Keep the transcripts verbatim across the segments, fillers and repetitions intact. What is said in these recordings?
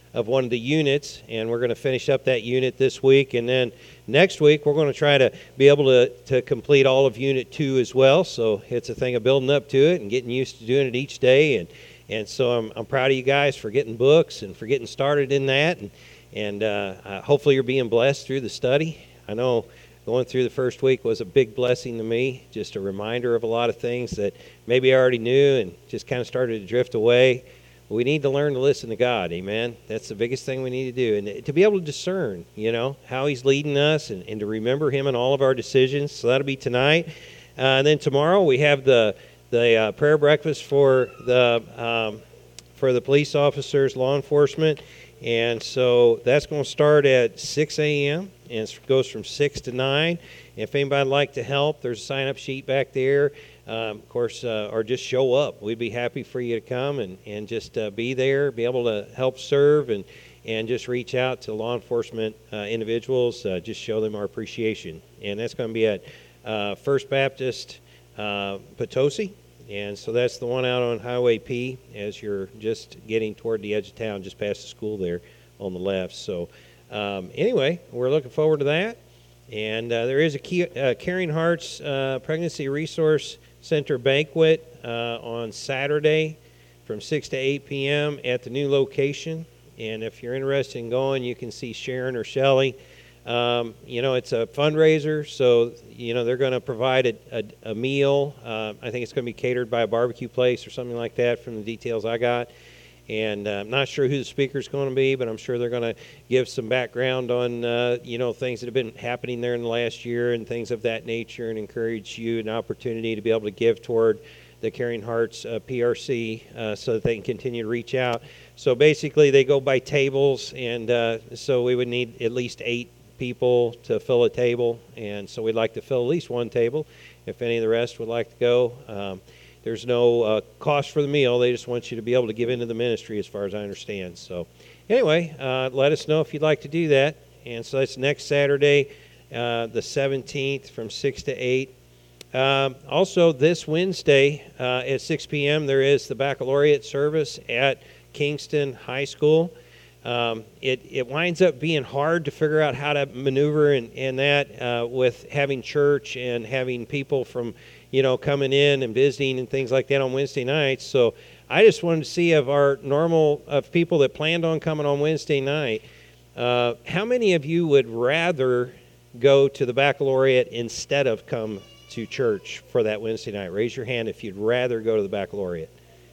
of one of the units, and we're going to finish up that unit this week. And then next week, we're going to try to be able to, to complete all of Unit two as well. So it's a thing of building up to it and getting used to doing it each day. And and so I'm I'm proud of you guys for getting books and for getting started in that. And, and uh, uh, hopefully you're being blessed through the study. I know going through the first week was a big blessing to me, just a reminder of a lot of things that maybe I already knew and just kind of started to drift away. We need to learn to listen to God, amen? That's the biggest thing we need to do. And to be able to discern, you know, how He's leading us and, and to remember Him in all of our decisions. So that'll be tonight. Uh, and then tomorrow we have the the uh, prayer breakfast for the um, for the police officers, law enforcement. And so that's going to start at six a.m. and it goes from six to nine. If anybody would like to help, there's a sign-up sheet back there. Um, of course, uh, or just show up. We'd be happy for you to come and, and just uh, be there, be able to help serve, and, and just reach out to law enforcement uh, individuals, uh, just show them our appreciation. And that's going to be at uh, First Baptist uh, Potosi. And so that's the one out on Highway P as you're just getting toward the edge of town, just past the school there on the left. So um, anyway, we're looking forward to that. And uh, there is a key, uh, Caring Hearts uh, Pregnancy Resource Center banquet uh, on Saturday from six to eight p.m. at the new location. And if you're interested in going, you can see Sharon or Shelley. Um, you know, it's a fundraiser, so, you know, they're going to provide a, a, a meal. Uh, I think it's going to be catered by a barbecue place or something like that from the details I got. And uh, I'm not sure who the speaker's going to be, but I'm sure they're going to give some background on, uh, you know, things that have been happening there in the last year and things of that nature, and encourage you an opportunity to be able to give toward the Caring Hearts uh, P R C uh, so that they can continue to reach out. So basically they go by tables, and uh, so we would need at least eight people to fill a table, and so we'd like to fill at least one table if any of the rest would like to go. Um, There's no uh, cost for the meal. They just want you to be able to give into the ministry as far as I understand. So anyway, uh, let us know if you'd like to do that. And so that's next Saturday, uh, the seventeenth from six to eight. Um, also this Wednesday uh, at six p.m. there is the baccalaureate service at Kingston High School. Um, it, it winds up being hard to figure out how to maneuver and, and that uh, with having church and having people from you know, coming in and visiting and things like that on Wednesday nights. So I just wanted to see of our normal, of people that planned on coming on Wednesday night, uh, how many of you would rather go to the baccalaureate instead of come to church for that Wednesday night? Raise your hand if you'd rather go to the baccalaureate.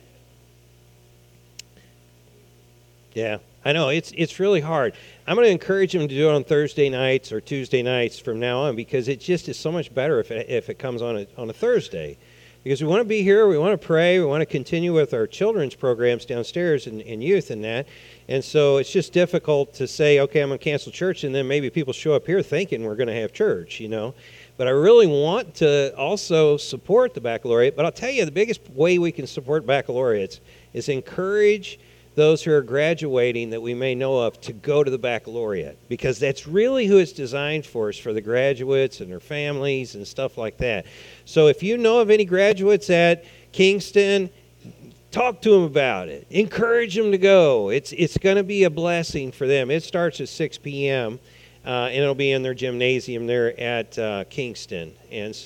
Yeah, I know, it's it's really hard. I'm going to encourage them to do it on Thursday nights or Tuesday nights from now on, because it just is so much better if it, if it comes on a, on a Thursday. Because we want to be here, we want to pray, we want to continue with our children's programs downstairs and, and youth and that. And so it's just difficult to say, okay, I'm going to cancel church, and then maybe people show up here thinking we're going to have church, you know. But I really want to also support the baccalaureate. But I'll tell you, the biggest way we can support baccalaureates is encourage those who are graduating that we may know of to go to the baccalaureate, because that's really who it's designed for, is for the graduates and their families and stuff like that. So if you know of any graduates at Kingston, talk to them about it. Encourage them to go. It's it's going to be a blessing for them. It starts at six p.m., uh, and it'll be in their gymnasium there at uh, Kingston. And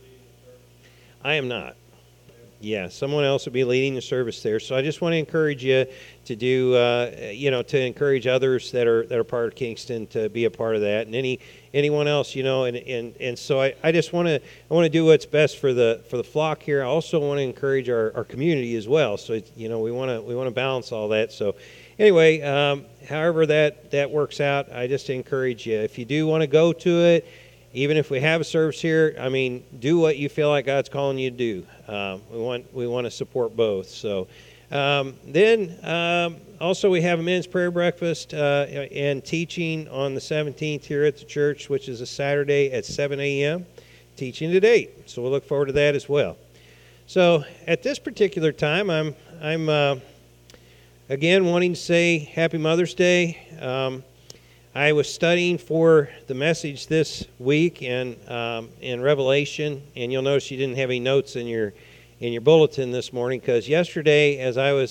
I am not. Yeah, someone else will be leading the service there. So I just want to encourage you to do, uh, you know, to encourage others that are that are part of Kingston to be a part of that, and any anyone else, you know, and and, and so I, I just want to I want to do what's best for the for the flock here. I also want to encourage our, our community as well. So it's, you know, we want to we want to balance all that. So anyway, um, however that that works out, I just encourage you, if you do want to go to it, even if we have a service here, I mean, do what you feel like God's calling you to do. Um, we want we want to support both. So um, then um, also we have a men's prayer breakfast uh, and teaching on the seventeenth here at the church, which is a Saturday at seven a.m. teaching to date. So we'll look forward to that as well. So at this particular time, I'm I'm uh, again wanting to say Happy Mother's Day. Um, I was studying for the message this week in um, in Revelation, and you'll notice you didn't have any notes in your in your bulletin this morning, because yesterday, as I was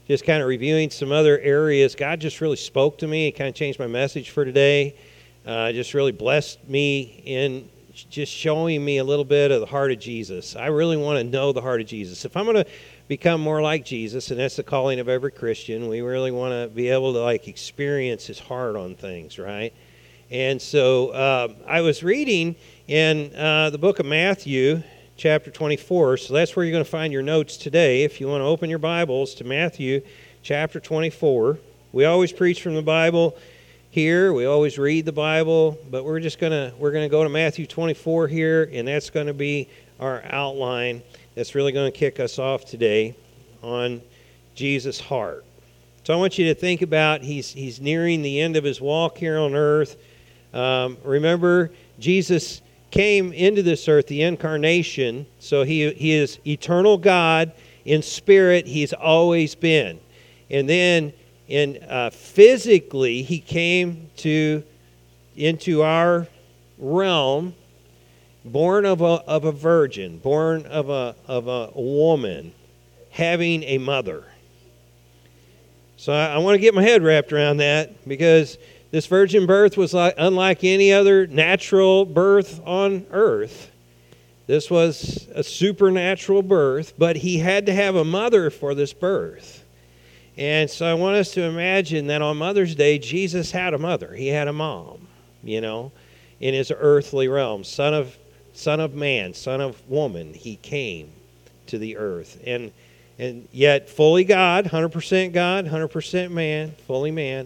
just kind of reviewing some other areas, God just really spoke to me. It kind of changed my message for today. Uh, just really blessed me in just showing me a little bit of the heart of Jesus. I really want to know the heart of Jesus. If I'm going to become more like Jesus, and that's the calling of every Christian, we really want to be able to like experience his heart on things, right? And so uh, I was reading in uh, the book of Matthew, chapter twenty-four. So that's where you're going to find your notes today. If you want to open your Bibles to Matthew, chapter twenty-four. We always preach from the Bible here. We always read the Bible, but we're just going to we're going to go to Matthew twenty-four here, and that's going to be our outline. That's really going to kick us off today on Jesus' heart. So I want you to think about he's he's nearing the end of his walk here on earth. Um, remember, Jesus came into this earth, the incarnation, so he he is eternal God in spirit. He's always been, and then in uh, physically he came to into our realm, born of a of a virgin, born of a of a woman, having a mother. So I, I want to get my head wrapped around that, because this virgin birth was like, unlike any other natural birth on earth. This was a supernatural birth, but he had to have a mother for this birth. And so I want us to imagine that on Mother's Day, Jesus had a mother. He had a mom, you know, in his earthly realm. Son of, son of man, son of woman, he came to the earth. And, and yet fully God, one hundred percent God, one hundred percent man, fully man.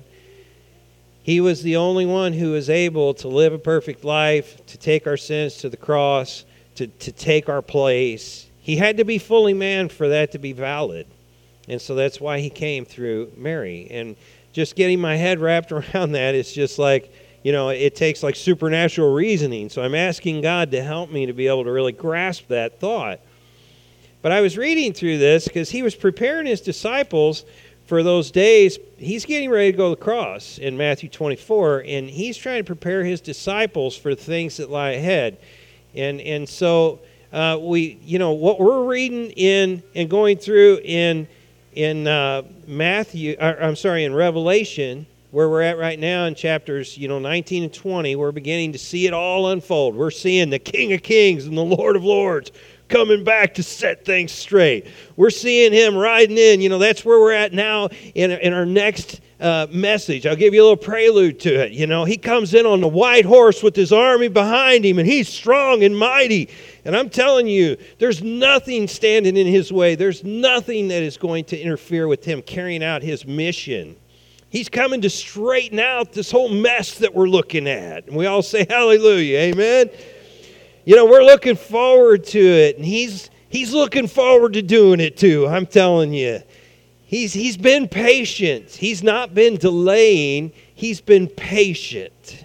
He was the only one who was able to live a perfect life, to take our sins to the cross, to, to take our place. He had to be fully man for that to be valid. And so that's why he came through Mary. And just getting my head wrapped around that is just like, you know, it takes like supernatural reasoning. So I'm asking God to help me to be able to really grasp that thought. But I was reading through this because he was preparing his disciples for those days. He's getting ready to go to the cross in Matthew twenty-four, and he's trying to prepare his disciples for the things that lie ahead. And and so uh, we, you know, what we're reading in and going through in in uh, Matthew, or, I'm sorry, in Revelation, where we're at right now in chapters, you know, nineteen and twenty, we're beginning to see it all unfold. We're seeing the King of Kings and the Lord of Lords coming back to set things straight. We're seeing him riding in. You know, that's where we're at now in, in our next uh, message. I'll give you a little prelude to it. You know, he comes in on the white horse with his army behind him, and he's strong and mighty. And I'm telling you, there's nothing standing in his way. There's nothing that is going to interfere with him carrying out his mission. He's coming to straighten out this whole mess that we're looking at. And we all say hallelujah, amen? You know, we're looking forward to it, and he's he's looking forward to doing it too, I'm telling you. He's he's been patient. He's not been delaying. He's been patient.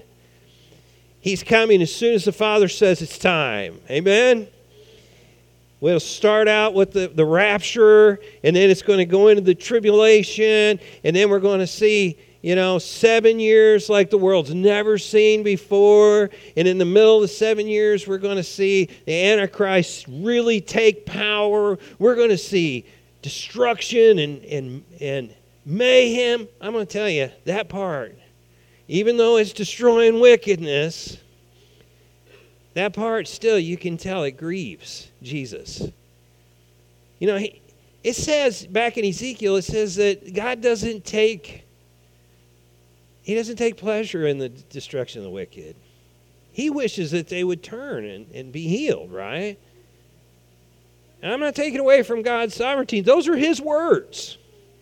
He's coming as soon as the Father says it's time. Amen? We'll start out with the, the rapture, and then it's going to go into the tribulation, and then we're going to see, you know, seven years like the world's never seen before. And in the middle of the seven years, we're going to see the Antichrist really take power. We're going to see destruction and, and, and mayhem. I'm going to tell you, that part, even though it's destroying wickedness, that part still, you can tell it grieves Jesus. You know, he, it says back in Ezekiel, it says that God doesn't take... He doesn't take pleasure in the destruction of the wicked. He wishes that they would turn and, and be healed, right? And I'm not taking away from God's sovereignty. Those are his words.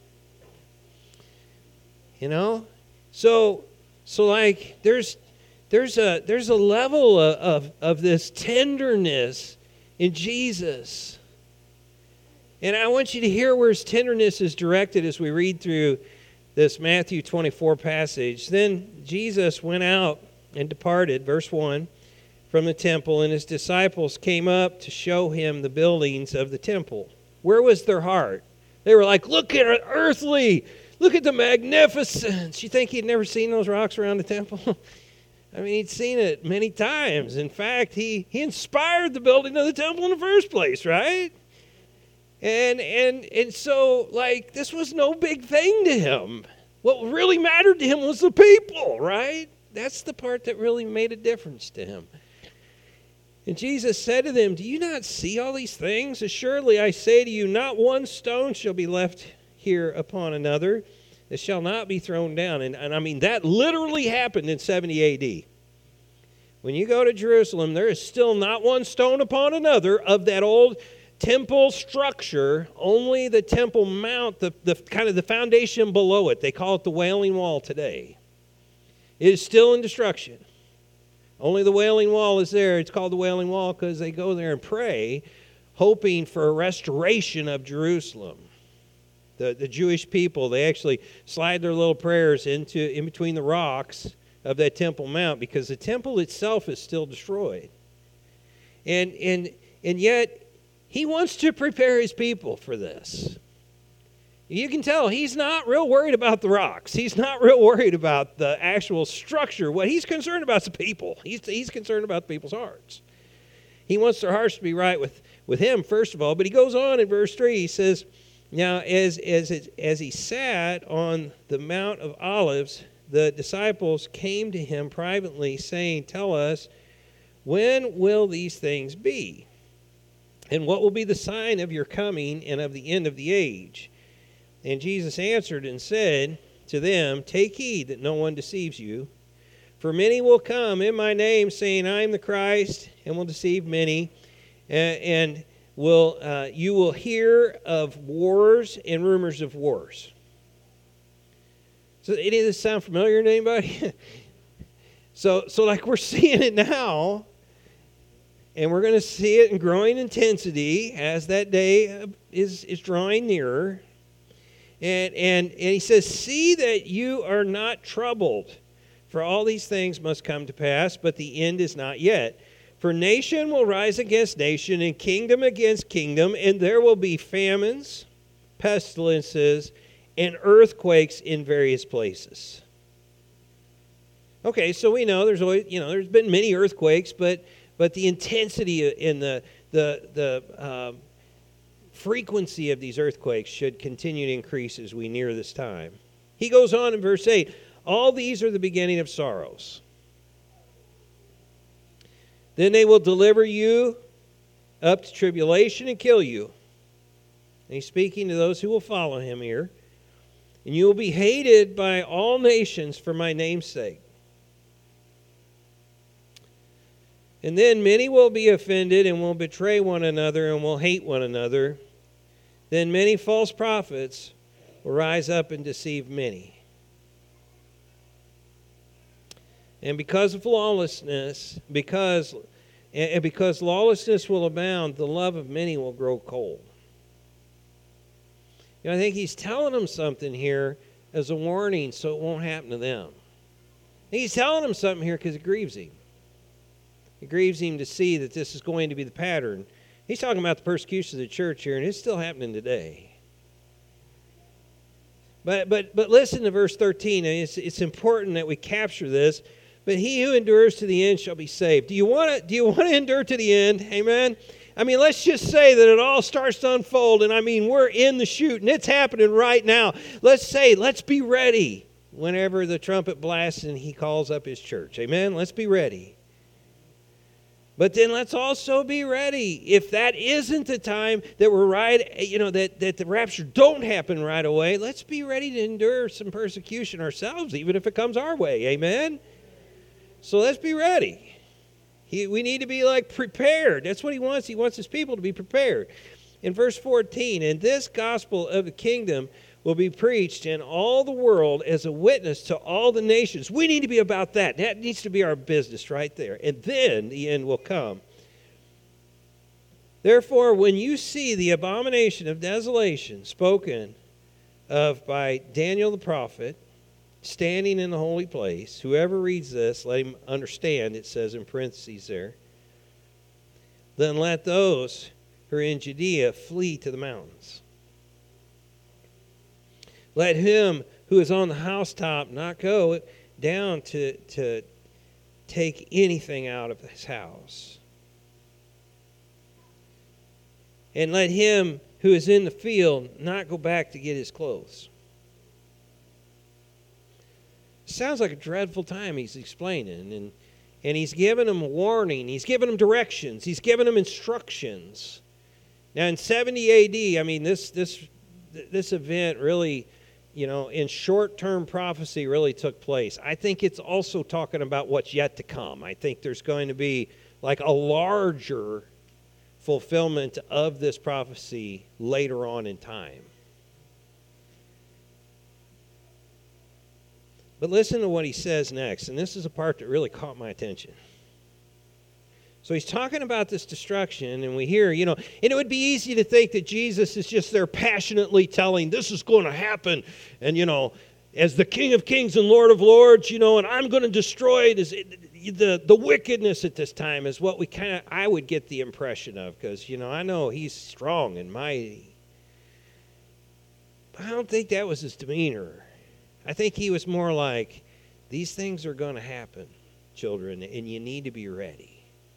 You know? So, so like, there's there's a there's a level of, of, of this tenderness in Jesus. And I want you to hear where his tenderness is directed as we read through this Matthew twenty-four passage. Then Jesus went out and departed, verse one, from the temple, and his disciples came up to show him the buildings of the temple. Where was their heart? They were like, look at it, earthly. Look at the magnificence. You think he'd never seen those rocks around the temple? I mean, he'd seen it many times. In fact, he, he inspired the building of the temple in the first place, right? And, and, and so, like, this was no big thing to him. What really mattered to him was the people, right? That's the part that really made a difference to him. And Jesus said to them, do you not see all these things? Assuredly, I say to you, not one stone shall be left here upon another that shall not be thrown down. And, and I mean, that literally happened in seventy A D. When you go to Jerusalem, there is still not one stone upon another of that old temple structure, only the Temple Mount, the, the kind of the foundation below it. They call it the Wailing Wall today. It is still in destruction. Only the Wailing Wall is there. It's called the Wailing Wall because they go there and pray, hoping for a restoration of Jerusalem. The, the Jewish people, they actually slide their little prayers into in between the rocks of that Temple Mount because the temple itself is still destroyed. And, and, and yet, he wants to prepare his people for this. You can tell he's not real worried about the rocks. He's not real worried about the actual structure. What he's concerned about is the people. He's, he's concerned about the people's hearts. He wants their hearts to be right with, with him, first of all. But he goes on in verse three. He says, now, as, as, it, as he sat on the Mount of Olives, the disciples came to him privately, saying, tell us, when will these things be? And what will be the sign of your coming and of the end of the age? And Jesus answered and said to them, take heed that no one deceives you. For many will come in my name, saying, I am the Christ, and will deceive many. And will uh, you will hear of wars and rumors of wars. So any of this sound familiar to anybody? so, so like we're seeing it now. And we're going to see it in growing intensity as that day is, is drawing nearer. And, and, and he says, see that you are not troubled, for all these things must come to pass, but the end is not yet. For nation will rise against nation, and kingdom against kingdom, and there will be famines, pestilences, and earthquakes in various places. Okay, so we know there's always, you know, there's been many earthquakes, but But the intensity and the the the um, frequency of these earthquakes should continue to increase as we near this time. He goes on in verse eight, all these are the beginning of sorrows. Then they will deliver you up to tribulation and kill you. And he's speaking to those who will follow him here. And you will be hated by all nations for my name's sake. And then many will be offended and will betray one another and will hate one another. Then many false prophets will rise up and deceive many. And because of lawlessness, because and because lawlessness will abound, the love of many will grow cold. You know, I think he's telling them something here as a warning so it won't happen to them. He's telling them something here because it grieves him. It grieves him to see that this is going to be the pattern. He's talking about the persecution of the church here, and it's still happening today. But but but listen to verse thirteen. And it's it's important that we capture this. But he who endures to the end shall be saved. Do you want to do you want to endure to the end? Amen. I mean, let's just say that it all starts to unfold, and I mean we're in the chute, and it's happening right now. Let's say, let's be ready whenever the trumpet blasts and he calls up his church. Amen. Let's be ready. But then let's also be ready. If that isn't the time that we're right, you know, that, that the rapture don't happen right away, let's be ready to endure some persecution ourselves, even if it comes our way. Amen? So let's be ready. He, we need to be like prepared. That's what he wants. He wants his people to be prepared. In verse fourteen, and this gospel of the kingdom will be preached in all the world as a witness to all the nations. We need to be about that. That needs to be our business right there. And then the end will come. Therefore, when you see the abomination of desolation spoken of by Daniel the prophet standing in the holy place, whoever reads this, let him understand, it says in parentheses there, then let those who are in Judea flee to the mountains. Let him who is on the housetop not go down to, to take anything out of his house. And let him who is in the field not go back to get his clothes? Sounds like a dreadful time he's explaining. And, and he's giving them a warning. He's giving them directions. He's giving them instructions. Now in seventy A D, I mean, this this this event really, you know, in short-term prophecy really took place. I think it's also talking about what's yet to come. I think there's going to be like a larger fulfillment of this prophecy later on in time. But listen to what he says next, and this is a part that really caught my attention. So he's talking about this destruction, and we hear, you know, and it would be easy to think that Jesus is just there passionately telling, this is going to happen, and, you know, as the King of Kings and Lord of Lords, you know, and I'm going to destroy it. Is the, the wickedness at this time is what we kind of, I would get the impression of, because, you know, I know he's strong and mighty. But I don't think that was his demeanor. I think he was more like, these things are going to happen, children, and you need to be ready.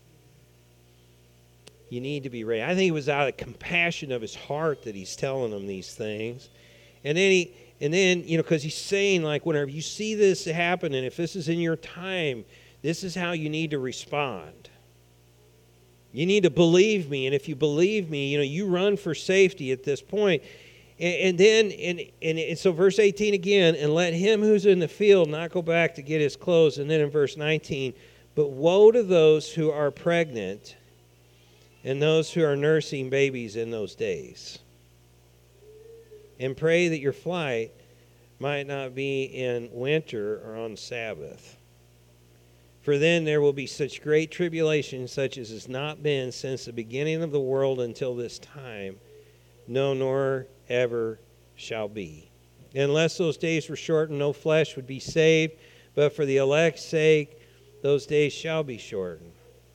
You need to be ready. I think it was out of compassion of his heart that he's telling them these things. And then, he, and then you know, because he's saying, like, whenever you see this happen, and if this is in your time, this is how you need to respond. You need to believe me, and if you believe me, you know, you run for safety at this point. And, and then, and, and, and so verse eighteen again, and let him who's in the field not go back to get his clothes. And then in verse nineteen, but woe to those who are pregnant and those who are nursing babies in those days. And pray that your flight might not be in winter or on Sabbath. For then there will be such great tribulation, such as has not been since the beginning of the world until this time, no, nor ever shall be. Unless those days were shortened, no flesh would be saved, but for the elect's sake, those days shall be shortened.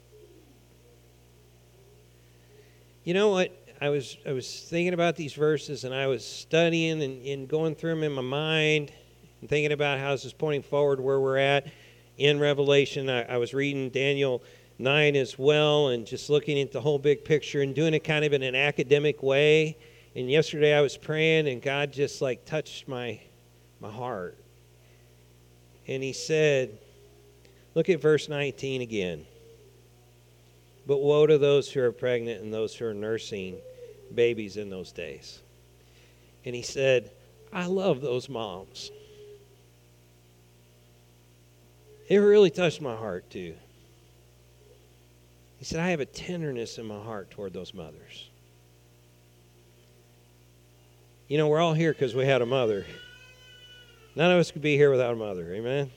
You know what? I was I was thinking about these verses, and I was studying and, and going through them in my mind and thinking about how this is pointing forward where we're at in Revelation. I, I was reading Daniel nine as well and just looking at the whole big picture and doing it kind of in an academic way. And yesterday I was praying, and God just like touched my my heart. And he said, look at verse nineteen again. But woe to those who are pregnant and those who are nursing babies in those days. And he said, I love those moms. It really touched my heart too. He said, I have a tenderness in my heart toward those mothers. You know, we're all here because we had a mother. None of us could be here without a mother. Amen?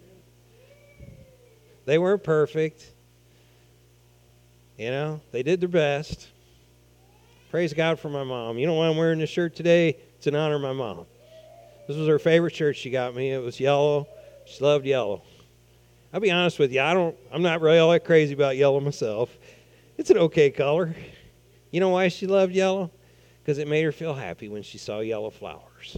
They weren't perfect. You know, they did their best. Praise God for my mom. You know why I'm wearing this shirt today? It's in honor of my mom. This was her favorite shirt she got me. It was yellow. She loved yellow. I'll be honest with you, I don't, I'm not really all that crazy about yellow myself. It's an okay color. You know why she loved yellow? Because it made her feel happy when she saw yellow flowers.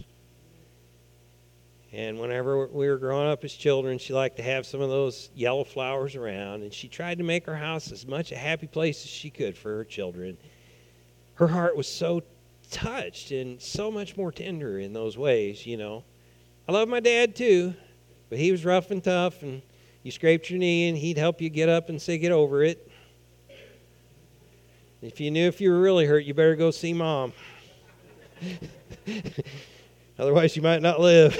And whenever we were growing up as children, she liked to have some of those yellow flowers around, and she tried to make her house as much a happy place as she could for her children. Her heart was so touched and so much more tender in those ways, you know. I love my dad too, but he was rough and tough, and you scraped your knee, and he'd help you get up and say, get over it. If you knew if you were really hurt, you better go see Mom. Otherwise, you might not live.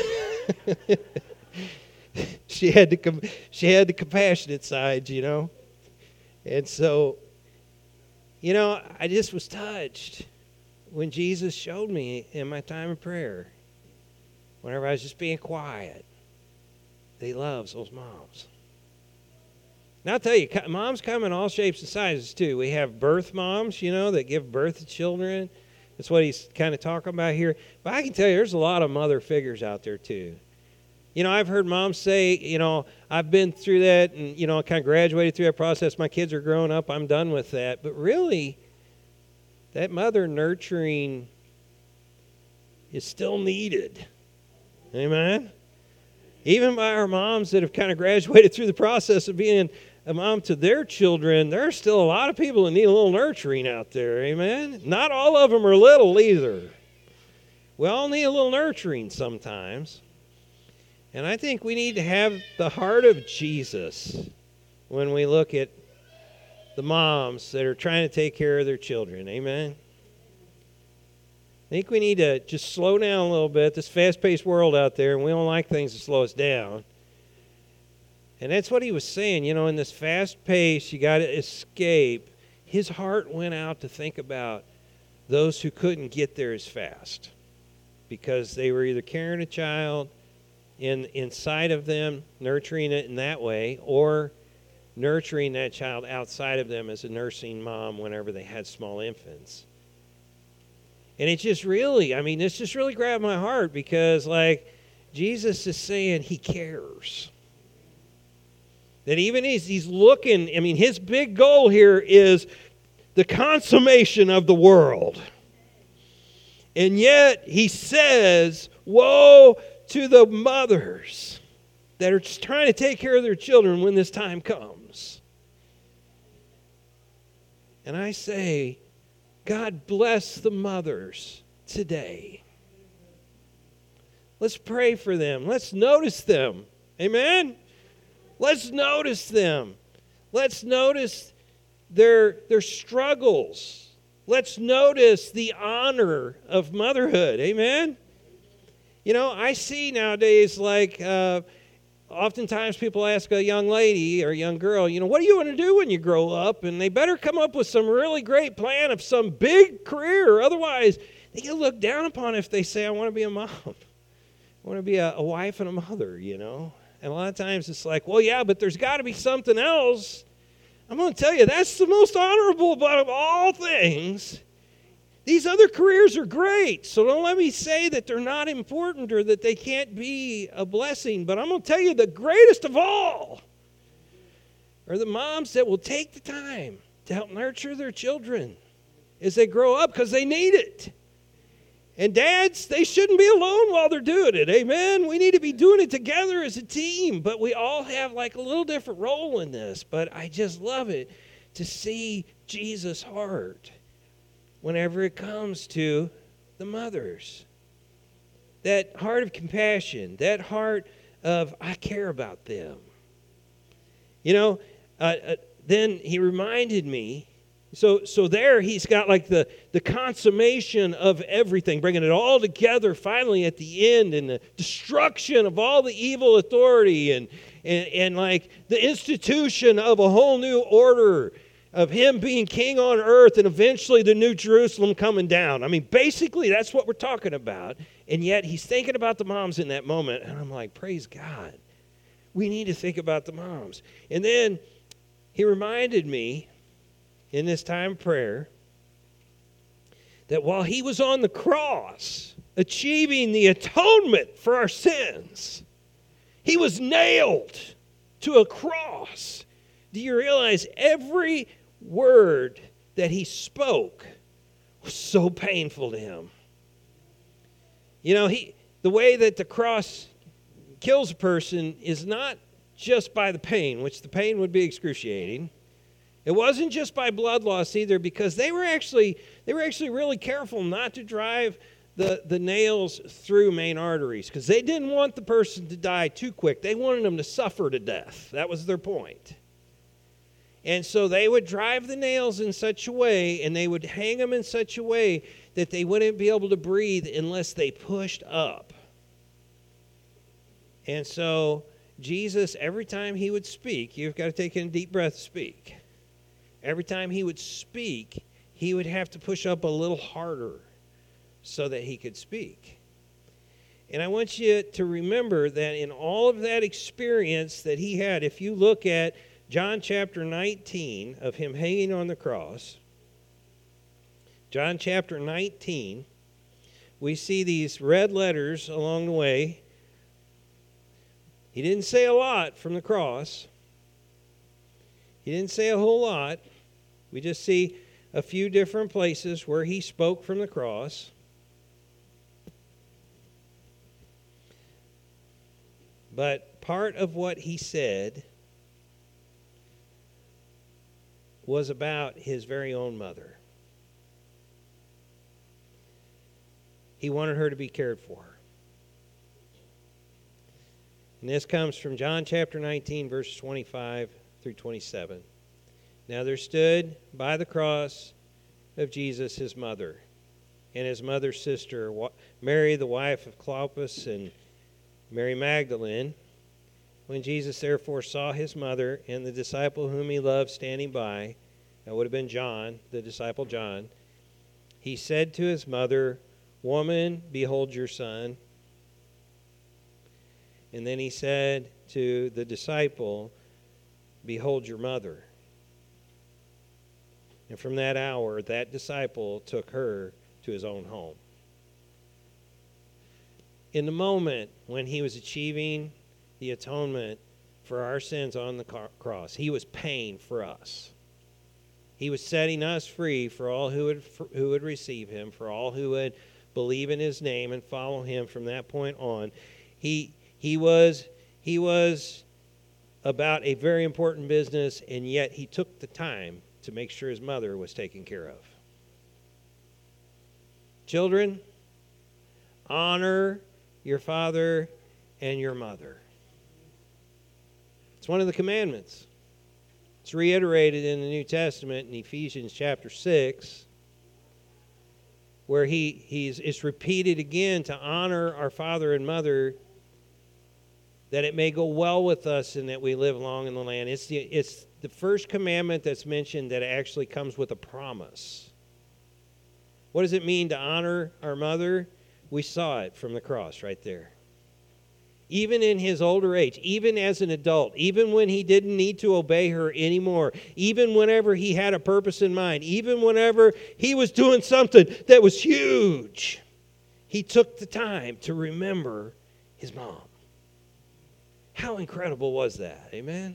she had the com- she had the compassionate side, you know. And so, you know, I just was touched when Jesus showed me in my time of prayer, whenever I was just being quiet, that he loves those moms. Now, I'll tell you, moms come in all shapes and sizes, too. We have birth moms, you know, that give birth to children. That's what he's kind of talking about here. But I can tell you, there's a lot of mother figures out there, too. You know, I've heard moms say, you know, I've been through that and, you know, kind of graduated through that process. My kids are growing up. I'm done with that. But really, that mother nurturing is still needed. Amen? Even by our moms that have kind of graduated through the process of being a mom to their children, there are still a lot of people that need a little nurturing out there, amen? Not all of them are little either. We all need a little nurturing sometimes. And I think we need to have the heart of Jesus when we look at the moms that are trying to take care of their children, amen? I think we need to just slow down a little bit, this fast-paced world out there, and we don't like things to slow us down. And that's what he was saying, you know, in this fast pace, you got to escape. His heart went out to think about those who couldn't get there as fast because they were either carrying a child in inside of them, nurturing it in that way, or nurturing that child outside of them as a nursing mom whenever they had small infants. And it just really, I mean, this just really grabbed my heart because, like, Jesus is saying he cares. That even as he's looking, I mean, his big goal here is the consummation of the world. And yet he says, woe to the mothers that are just trying to take care of their children when this time comes. And I say, God bless the mothers today. Let's pray for them. Let's notice them. Amen? Let's notice them. Let's notice their, their struggles. Let's notice the honor of motherhood. Amen? You know, I see nowadays, like, uh, oftentimes people ask a young lady or a young girl, you know, what do you want to do when you grow up? And they better come up with some really great plan of some big career. Otherwise, they get looked down upon if they say, I want to be a mom. I want to be a, a wife and a mother, you know. And a lot of times it's like, well, yeah, but there's got to be something else. I'm going to tell you, that's the most honorable of all things. These other careers are great, so don't let me say that they're not important or that they can't be a blessing. But I'm going to tell you, the greatest of all are the moms that will take the time to help nurture their children as they grow up because they need it. And dads, they shouldn't be alone while they're doing it. Amen? We need to be doing it together as a team. But we all have like a little different role in this. But I just love it to see Jesus' heart whenever it comes to the mothers. That heart of compassion. That heart of, I care about them. You know, uh, uh, then he reminded me, So so there he's got like the, the consummation of everything, bringing it all together finally at the end, and the destruction of all the evil authority, and, and, and like the institution of a whole new order of him being king on earth, and eventually the new Jerusalem coming down. I mean, basically that's what we're talking about. And yet he's thinking about the moms in that moment. And I'm like, praise God. We need to think about the moms. And then he reminded me in this time of prayer that while he was on the cross achieving the atonement for our sins, he was nailed to a cross. Do you realize every word that he spoke was so painful to him? You know, he the way that the cross kills a person is not just by the pain, which the pain would be excruciating. It wasn't just by blood loss either, because they were actually they were actually really careful not to drive the, the nails through main arteries, because they didn't want the person to die too quick. They wanted them to suffer to death. That was their point. And so they would drive the nails in such a way, and they would hang them in such a way that they wouldn't be able to breathe unless they pushed up. And so Jesus, every time he would speak, you've got to take in a deep breath to speak. Every time he would speak, he would have to push up a little harder so that he could speak. And I want you to remember that in all of that experience that he had, if you look at John chapter nineteen of him hanging on the cross, John chapter nineteen, we see these red letters along the way. He didn't say a lot from the cross. He didn't say a whole lot. We just see a few different places where he spoke from the cross. But part of what he said was about his very own mother. He wanted her to be cared for. And this comes from John chapter nineteen, verses twenty-five through twenty-seven. Now there stood by the cross of Jesus his mother, and his mother's sister, Mary, the wife of Clopas, and Mary Magdalene. When Jesus therefore saw his mother and the disciple whom he loved standing by, that would have been John, the disciple John, he said to his mother, "Woman, behold your son." And then he said to the disciple, "Behold your mother." And from that hour, that disciple took her to his own home. In the moment when he was achieving the atonement for our sins on the cross, he was paying for us. He was setting us free for all who would who would receive him, for all who would believe in his name and follow him from that point on. He he was he was about a very important business, and yet he took the time to make sure his mother was taken care of. Children, honor your father and your mother. It's one of the commandments. It's reiterated in the New Testament in Ephesians chapter six, where he he's it's repeated again to honor our father and mother, that it may go well with us and that we live long in the land. It's the it's the first commandment that's mentioned that actually comes with a promise. What does it mean to honor our mother? We saw it from the cross right there. Even in his older age, even as an adult, even when he didn't need to obey her anymore, even whenever he had a purpose in mind, even whenever he was doing something that was huge, he took the time to remember his mom. How incredible was that? Amen?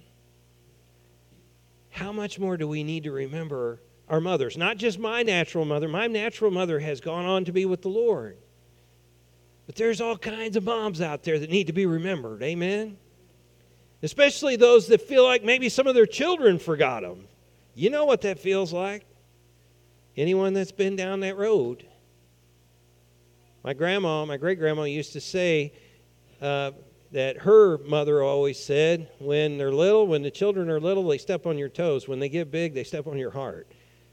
How much more do we need to remember our mothers? Not just my natural mother. My natural mother has gone on to be with the Lord. But there's all kinds of moms out there that need to be remembered. Amen? Especially those that feel like maybe some of their children forgot them. You know what that feels like? Anyone that's been down that road. My grandma, my great-grandma used to say uh, that her mother always said, when they're little, when the children are little, they step on your toes. When they get big, they step on your heart.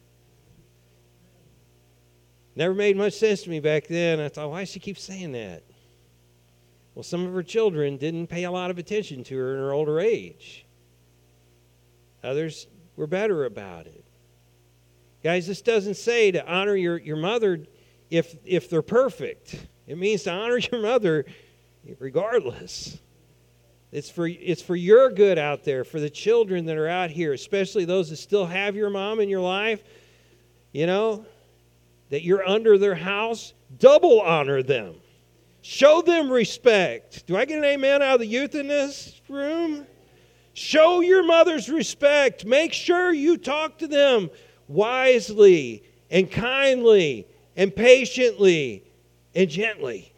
Never made much sense to me back then. I thought, why does she keep saying that? Well, some of her children didn't pay a lot of attention to her in her older age. Others were better about it. Guys, this doesn't say to honor your, your mother if, if they're perfect. It means to honor your mother regardless. It's for, it's for your good out there, for the children that are out here, especially those that still have your mom in your life. You know, that you're under their house, double honor them. Show them respect. Do I get an amen out of the youth in this room? Show your mothers respect. Make sure you talk to them wisely and kindly and patiently and gently.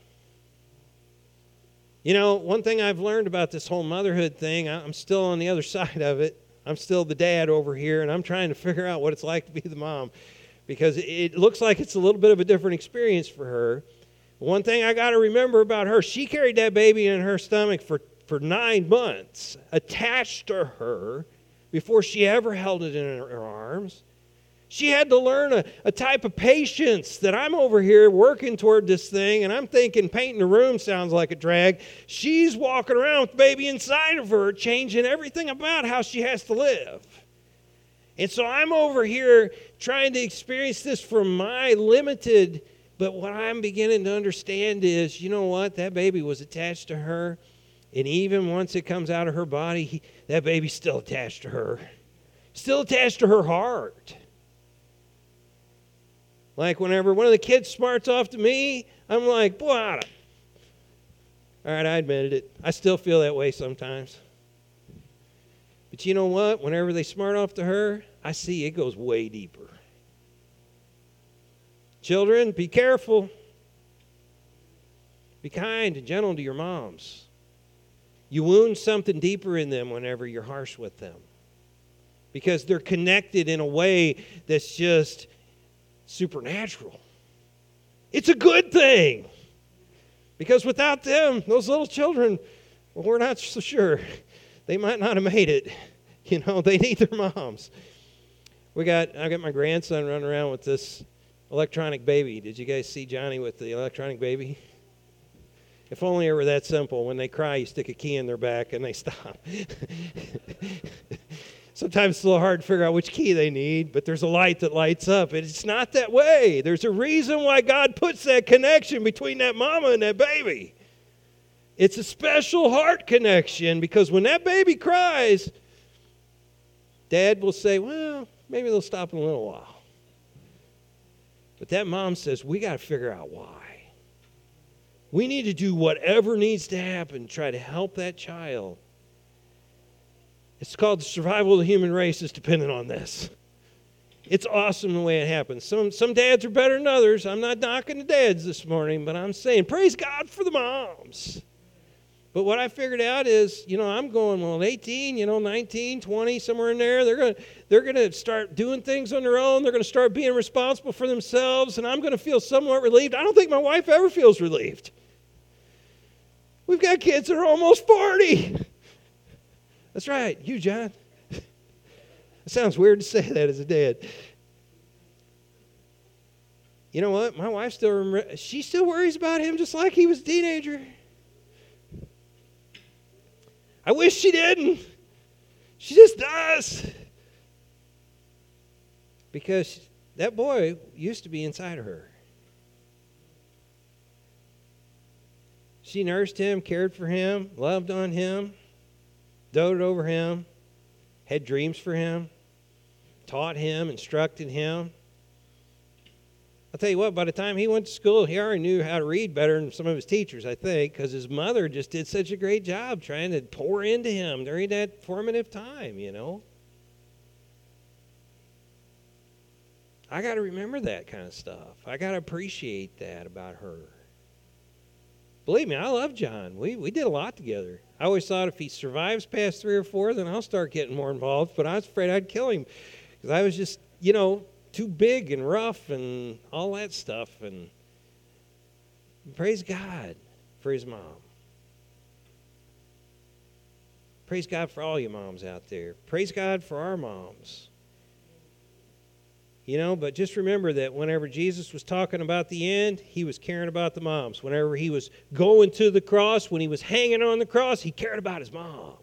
You know, one thing I've learned about this whole motherhood thing, I'm still on the other side of it. I'm still the dad over here, and I'm trying to figure out what it's like to be the mom. Because it looks like it's a little bit of a different experience for her. One thing I got to remember about her, she carried that baby in her stomach for, for nine months, attached to her, before she ever held it in her, her arms. She had to learn a, a type of patience that I'm over here working toward this thing, and I'm thinking painting a room sounds like a drag. She's walking around with the baby inside of her, changing everything about how she has to live. And so I'm over here trying to experience this from my limited, but what I'm beginning to understand is, you know what? That baby was attached to her, and even once it comes out of her body, he, that baby's still attached to her. Still attached to her heart. Like whenever one of the kids smarts off to me, I'm like, boy, I don't. All right, I admitted it. I still feel that way sometimes. But you know what? Whenever they smart off to her, I see it goes way deeper. Children, be careful. Be kind and gentle to your moms. You wound something deeper in them whenever you're harsh with them. because they're connected in a way that's just supernatural. It's a good thing, because without them, those little children, well, we're not so sure. They might not have made it. You know, they need their moms. We got, I got my grandson running around with this electronic baby. Did you guys see Johnny with the electronic baby? If only it were that simple. When they cry, you stick a key in their back and they stop. Sometimes it's a little hard to figure out which key they need, but there's a light that lights up. It's not that way. There's a reason why God puts that connection between that mama and that baby. It's a special heart connection, because when that baby cries, Dad will say, well, maybe they'll stop in a little while. But that mom says, we got to figure out why. We need to do whatever needs to happen to try to help that child. It's called the survival of the human race is dependent on this. It's awesome the way it happens. Some, some dads are better than others. I'm not knocking the dads this morning, but I'm saying praise God for the moms. But what I figured out is, you know, I'm going, well, eighteen, you know, nineteen, twenty, somewhere in there, they're going to they're going to start doing things on their own. They're going to start being responsible for themselves, and I'm going to feel somewhat relieved. I don't think my wife ever feels relieved. We've got kids that are almost forty. That's right, you, John. It sounds weird to say that as a dad. You know what? My wife still remember, she still worries about him just like he was a teenager. I wish she didn't. She just does. Because that boy used to be inside of her. She nursed him, cared for him, loved on him, doted over him, had dreams for him, taught him, instructed him. I'll tell you what, by the time he went to school, he already knew how to read better than some of his teachers, I think, because his mother just did such a great job trying to pour into him during that formative time, you know. I got to remember that kind of stuff. I got to appreciate that about her. Believe me, I love John. We we did a lot together. I always thought if he survives past three or four, then I'll start getting more involved, but I was afraid I'd kill him because I was just, you know, too big and rough and all that stuff. And praise God for his mom. Praise God for all you moms out there. Praise God for our moms. You know, but just remember that whenever Jesus was talking about the end, he was caring about the moms. Whenever he was going to the cross, when he was hanging on the cross, he cared about his mom.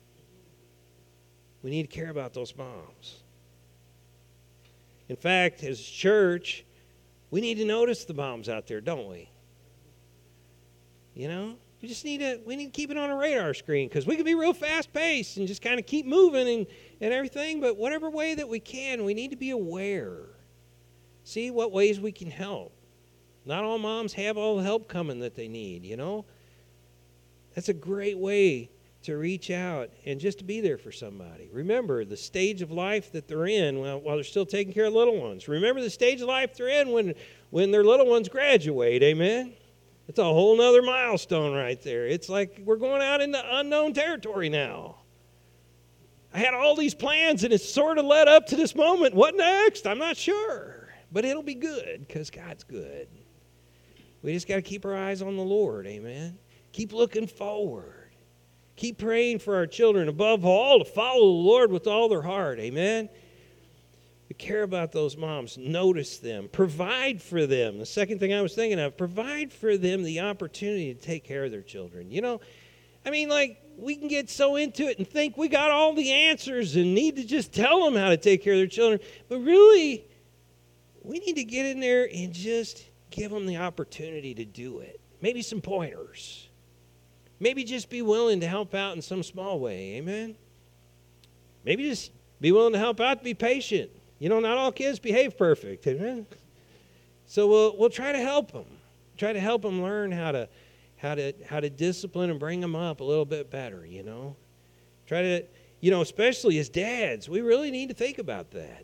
We need to care about those moms. In fact, as a church, we need to notice the moms out there, don't we? You know, we just need to we need to keep it on a radar screen, because we can be real fast-paced and just kind of keep moving and, and everything, but whatever way that we can, we need to be aware. See what ways we can help. Not all moms have all the help coming that they need, you know. That's a great way to reach out and just to be there for somebody. Remember the stage of life that they're in while, while they're still taking care of little ones. Remember the stage of life they're in when, when their little ones graduate, amen? It's a whole nother milestone right there. It's like we're going out into unknown territory now. I had all these plans, and it's sort of led up to this moment. What next? I'm not sure. But it'll be good, because God's good. We just got to keep our eyes on the Lord, amen? Keep looking forward. Keep praying for our children, above all, to follow the Lord with all their heart, amen? We care about those moms. Notice them. Provide for them. The second thing I was thinking of, provide for them the opportunity to take care of their children. You know, I mean, like, we can get so into it and think we got all the answers and need to just tell them how to take care of their children. But really, we need to get in there and just give them the opportunity to do it. Maybe some pointers. Maybe just be willing to help out in some small way. Amen? Maybe just be willing to help out, to be patient. You know, not all kids behave perfect. Amen? So we'll we'll try to help them. Try to help them learn how to how to how to discipline and bring them up a little bit better, you know. Try to, you know, especially as dads, we really need to think about that.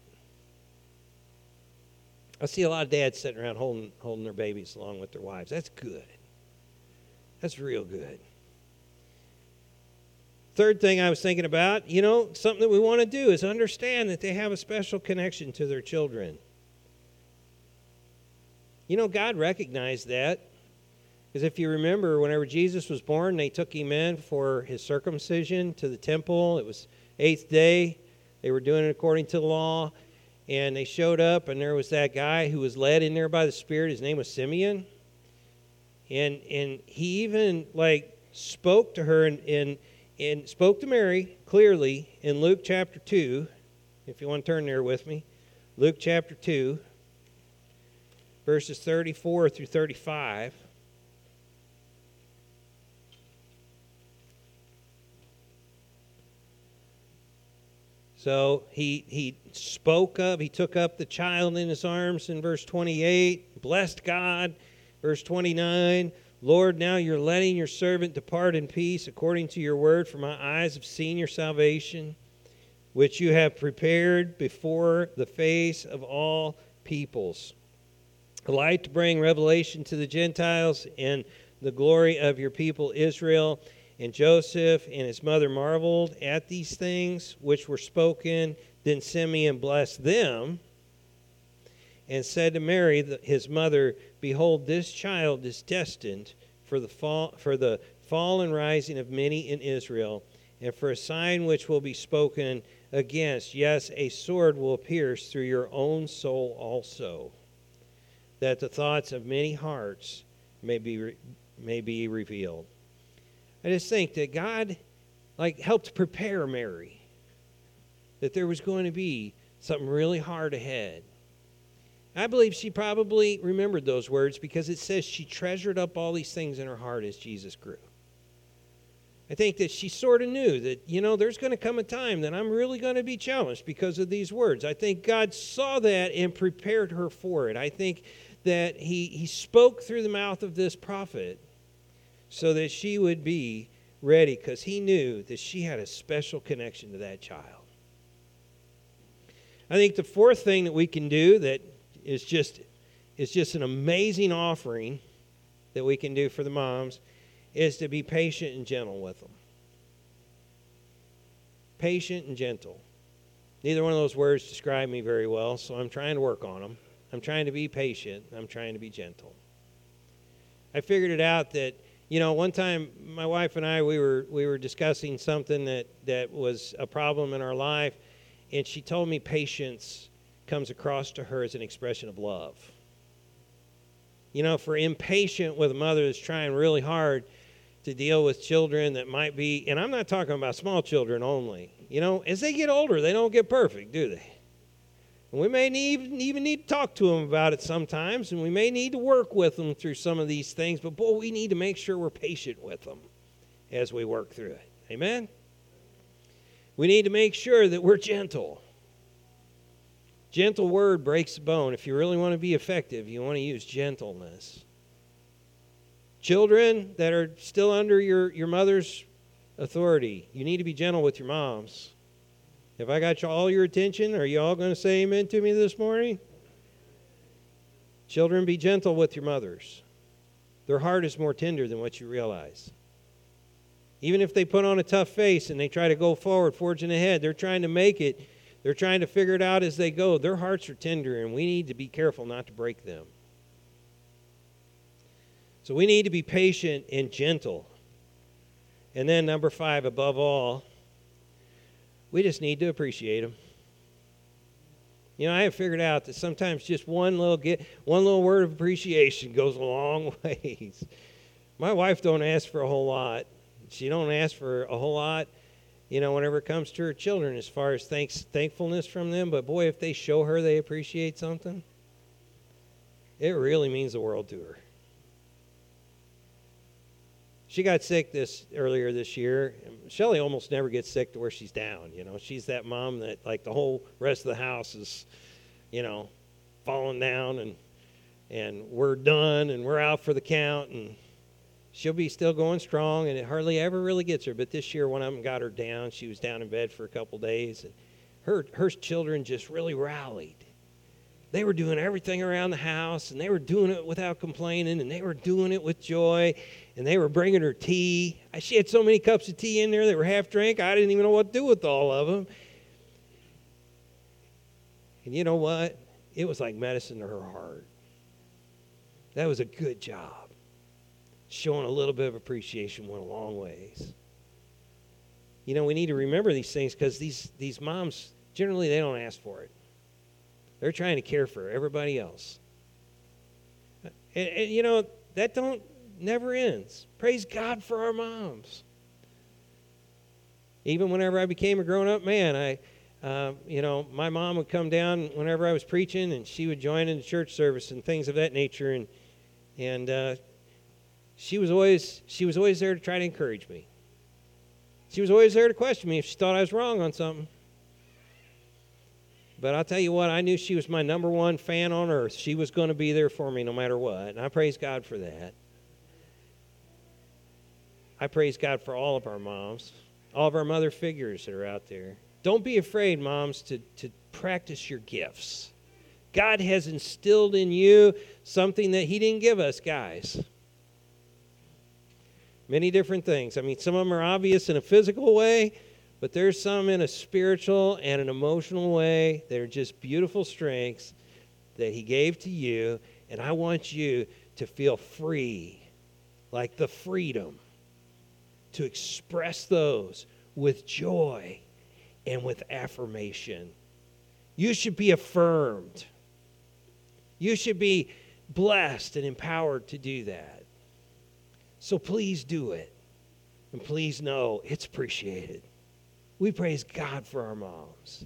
I see a lot of dads sitting around holding holding their babies along with their wives. That's good. That's real good. Third thing I was thinking about, you know, something that we want to do is understand that they have a special connection to their children. You know, God recognized that. Because if you remember, whenever Jesus was born, they took him in for his circumcision to the temple. It was eighth day. They were doing it according to the law. And they showed up, and there was that guy who was led in there by the Spirit. His name was Simeon. And and he even, like, spoke to her and, and, and spoke to Mary clearly in Luke chapter two. If you want to turn there with me. Luke chapter two, verses thirty-four through thirty-five. So he he spoke up, he took up the child in his arms in verse twenty-eight, blessed God. Verse twenty-nine, Lord, now you're letting your servant depart in peace according to your word, for my eyes have seen your salvation, which you have prepared before the face of all peoples. A light to bring revelation to the Gentiles and the glory of your people Israel. And Joseph and his mother marveled at these things which were spoken. Then Simeon blessed them and said to Mary, his mother, behold, this child is destined for the fall, for the fall and rising of many in Israel, and for a sign which will be spoken against. Yes, a sword will pierce through your own soul also, that the thoughts of many hearts may be may be revealed. I just think that God, like, helped prepare Mary, that there was going to be something really hard ahead. I believe she probably remembered those words because it says she treasured up all these things in her heart as Jesus grew. I think that she sort of knew that, you know, there's going to come a time that I'm really going to be challenged because of these words. I think God saw that and prepared her for it. I think that he, he spoke through the mouth of this prophet so that she would be ready, because he knew that she had a special connection to that child. I think the fourth thing that we can do that is just is just an amazing offering that we can do for the moms is to be patient and gentle with them. Patient and gentle. Neither one of those words describe me very well, so I'm trying to work on them. I'm trying to be patient. I'm trying to be gentle. I figured it out that, you know, one time my wife and I, we were we were discussing something that, that was a problem in our life, and she told me patience comes across to her as an expression of love. You know, if we're impatient with a mother that's trying really hard to deal with children that might be, and I'm not talking about small children only. You know, as they get older, they don't get perfect, do they? And we may need, even need to talk to them about it sometimes, and we may need to work with them through some of these things, but boy, we need to make sure we're patient with them as we work through it. Amen? We need to make sure that we're gentle. Gentle word breaks the bone. If you really want to be effective, you want to use gentleness. Children that are still under your, your mother's authority, you need to be gentle with your moms. Have I got all your attention? Are you all going to say amen to me this morning? Children, be gentle with your mothers. Their heart is more tender than what you realize. Even if they put on a tough face and they try to go forward, forging ahead, they're trying to make it. They're trying to figure it out as they go. Their hearts are tender, and we need to be careful not to break them. So we need to be patient and gentle. And then number five, above all, we just need to appreciate them. You know, I have figured out that sometimes just one little get one little word of appreciation goes a long ways. My wife don't ask for a whole lot. She don't ask for a whole lot, you know, whenever it comes to her children as far as thanks thankfulness from them. But boy, if they show her they appreciate something, it really means the world to her. She got sick this earlier this year. Shelley almost never gets sick to where she's down. You know, she's that mom that, like, the whole rest of the house is, you know, falling down, and and we're done and we're out for the count, and she'll be still going strong, and it hardly ever really gets her. But this year, one of them got her down. She was down in bed for a couple days, and her her children just really rallied. They were doing everything around the house, and they were doing it without complaining, and they were doing it with joy, and they were bringing her tea. She had so many cups of tea in there that were half drank, I didn't even know what to do with all of them. And you know what? It was like medicine to her heart. That was a good job. Showing a little bit of appreciation went a long ways. You know, we need to remember these things because these, these moms, generally, they don't ask for it. They're trying to care for everybody else. And, and you know, that don't never ends. Praise God for our moms. Even whenever I became a grown-up man, I, uh, you know, my mom would come down whenever I was preaching, and she would join in the church service and things of that nature. And and uh, she was always she was always there to try to encourage me. She was always there to question me if she thought I was wrong on something. But I'll tell you what, I knew she was my number one fan on earth. She was going to be there for me no matter what, and I praise God for that. I praise God for all of our moms, all of our mother figures that are out there. Don't be afraid, moms, to, to practice your gifts. God has instilled in you something that he didn't give us, guys. Many different things. I mean, some of them are obvious in a physical way, but there's some in a spiritual and an emotional way that are just beautiful strengths that he gave to you. And I want you to feel free, like the freedom to express those with joy and with affirmation. You should be affirmed. You should be blessed and empowered to do that. So please do it. And please know it's appreciated. We praise God for our moms.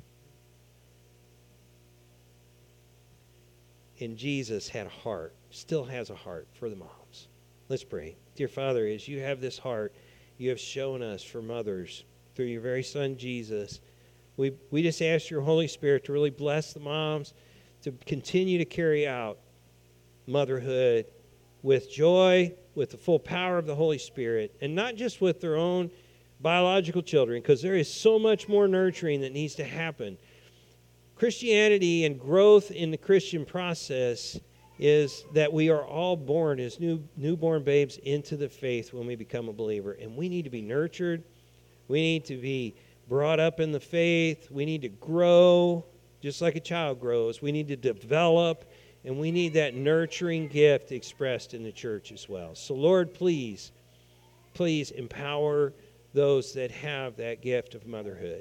And Jesus had a heart, still has a heart for the moms. Let's pray. Dear Father, as you have this heart, you have shown us for mothers through your very Son, Jesus. We, we just ask your Holy Spirit to really bless the moms, to continue to carry out motherhood with joy, with the full power of the Holy Spirit, and not just with their own biological children, because there is so much more nurturing that needs to happen. Christianity and growth in the Christian process is that we are all born as new newborn babes into the faith when we become a believer, and we need to be nurtured. We need to be brought up in the faith. We need to grow just like a child grows. We need to develop, and we need that nurturing gift expressed in the church as well. So Lord, please, please empower those that have that gift of motherhood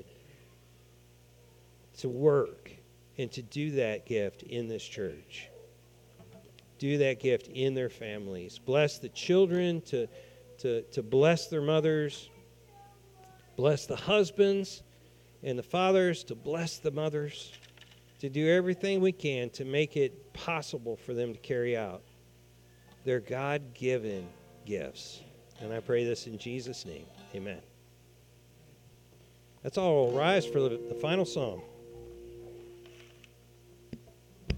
to work and to do that gift in this church. Do that gift in their families. Bless the children to, to, to bless their mothers. Bless the husbands and the fathers to bless the mothers. To do everything we can to make it possible for them to carry out their God-given gifts. And I pray this in Jesus' name. Amen. That's all. We'll rise for the, the final song.